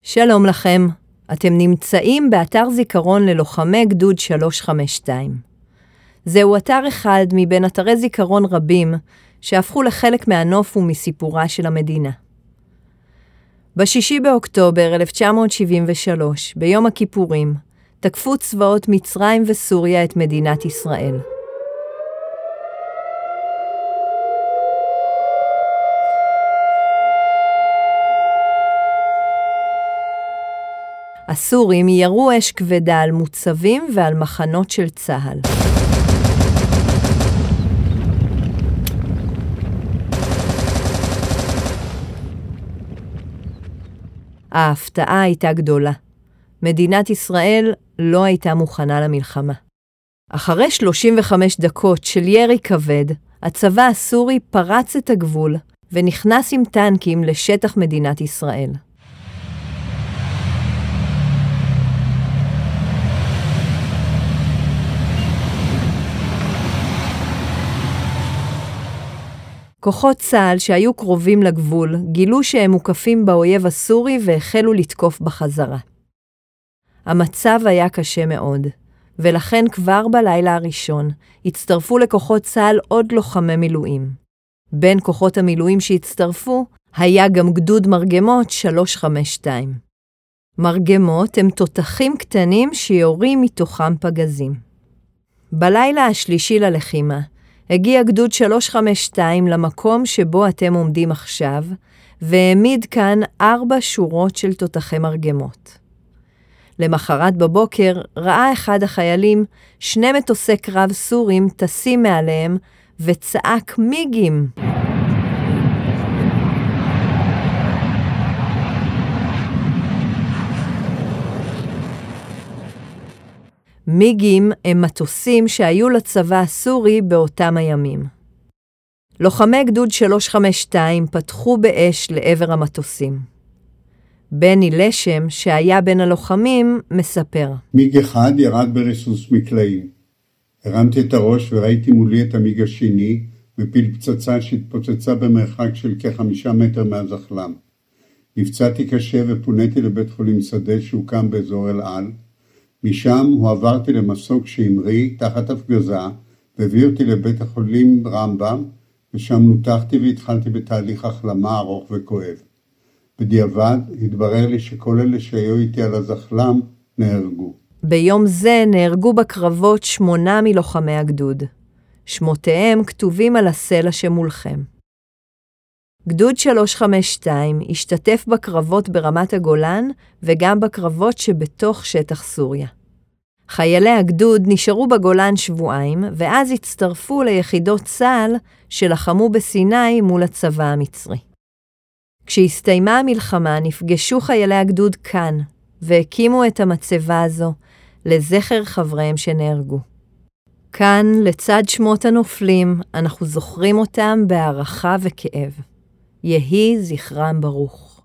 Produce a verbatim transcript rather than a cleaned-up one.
שלום לכם, אתם נמצאים באתר זיכרון ללוחמי גדוד שלוש חמש שתיים. זהו אתר אחד מבין אתרי זיכרון רבים שהפכו לחלק מהנוף ומסיפורה של המדינה. בשישי באוקטובר אלף תשע מאות שבעים ושלוש, ביום הכיפורים, תקפו צבאות מצרים וסוריה את מדינת ישראל. הסורים ירו אש כבדה על מוצבים ועל מחנות של צהל. ההפתעה הייתה גדולה. מדינת ישראל לא הייתה מוכנה למלחמה. אחרי שלושים וחמש דקות של ירי כבד, הצבא הסורי פרץ את הגבול ונכנס עם טנקים לשטח מדינת ישראל. כוחות צה"ל שהיו קרובים לגבול גילו שהם מוקפים באויב הסורי והחלו לתקוף בחזרה. המצב היה קשה מאוד, ולכן כבר בלילה הראשון הצטרפו לכוחות צה"ל עוד לוחמי מילואים. בין כוחות המילואים שהצטרפו היה גם גדוד מרגמות שלוש חמש שתיים. מרגמות הם תותחים קטנים שיורים מתוכם פגזים. בלילה השלישי ללחימה, הגיע גדוד שלוש חמש שתיים למקום שבו אתם עומדים עכשיו, והעמיד כאן ארבע שורות של תותחי מרגמות. למחרת בבוקר ראה אחד החיילים שני מטוסי קרב סורים טסים מעליהם וצעק מיגים. מיגים הם מטוסים שהיו לצבא הסורי באותם הימים. לוחמי גדוד שלוש חמש שתיים פתחו באש לעבר המטוסים. בני לשם, שהיה בין הלוחמים, מספר. מיג אחד ירד בריסוס מקלעים. הרמתי את הראש וראיתי מולי את המיג השני, מפיל פצצה שהתפוצצה במרחק של כחמישה מטר מהזחלם. נפצעתי קשה ופוניתי לבית חולים שדה שהוקם באזור אל על. משם הועברתי למסוק שהמריא תחת הפגזה, והביא אותי לבית החולים רמב"ם, ושם נותחתי והתחלתי בתהליך החלמה ארוך וכואב. בדיעבד התברר לי שכל אלה שהיו איתי על הזחלם נהרגו. ביום זה נהרגו בקרבות שמונה מלוחמי הגדוד. שמותיהם כתובים על הסלע שמולכם. גדוד שלוש חמש שתיים השתתף בקרבות ברמת הגולן וגם בקרבות שבתוך שטח סוריה. חיילי הגדוד נשארו בגולן שבועיים ואז הצטרפו ליחידות צה"ל שלחמו בסיני מול הצבא המצרי. כשהסתיימה המלחמה נפגשו חיילי הגדוד כאן והקימו את המצבה הזו לזכר חבריהם שנהרגו. כאן לצד שמות הנופלים אנחנו זוכרים אותם בהערכה וכאב. יהי זכרם ברוך.